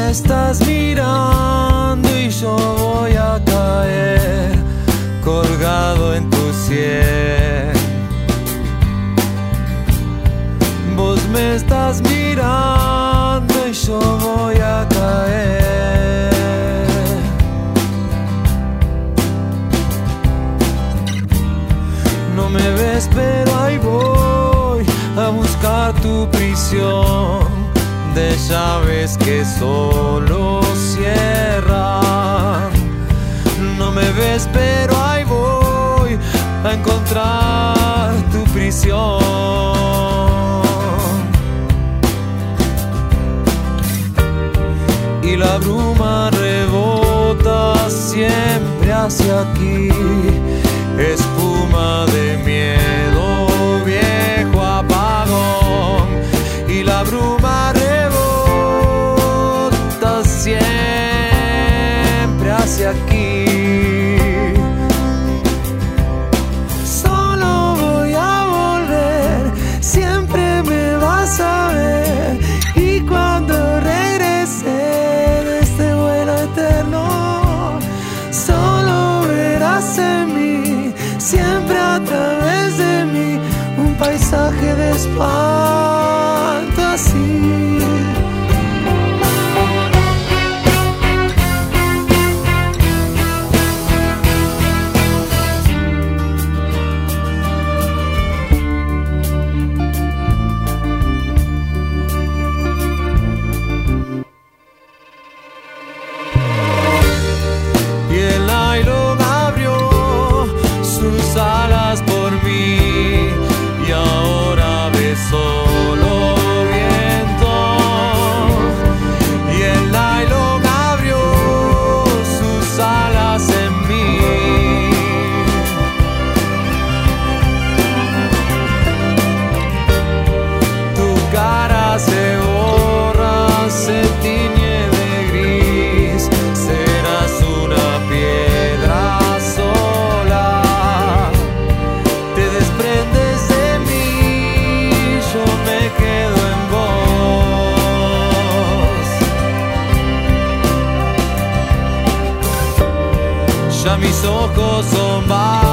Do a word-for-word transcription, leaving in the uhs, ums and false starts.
me estás mirando y yo voy a caer colgado en tu sien. Vos me estás mirando y yo voy a caer. No me ves pero ahí voy a buscar tu prisión de llaves que solo cierran. No me ves pero ahí voy a encontrar tu prisión. Y la bruma rebota siempre hacia aquí, espuma de miedo, viejo apagón. Y la bruma rebota siempre hacia aquí. Solo voy a volver, siempre me vas a ver. Y cuando regrese de este vuelo eterno, solo verás en mí, siempre a través de mí, un paisaje de espanto así. Ya mis ojos son varios.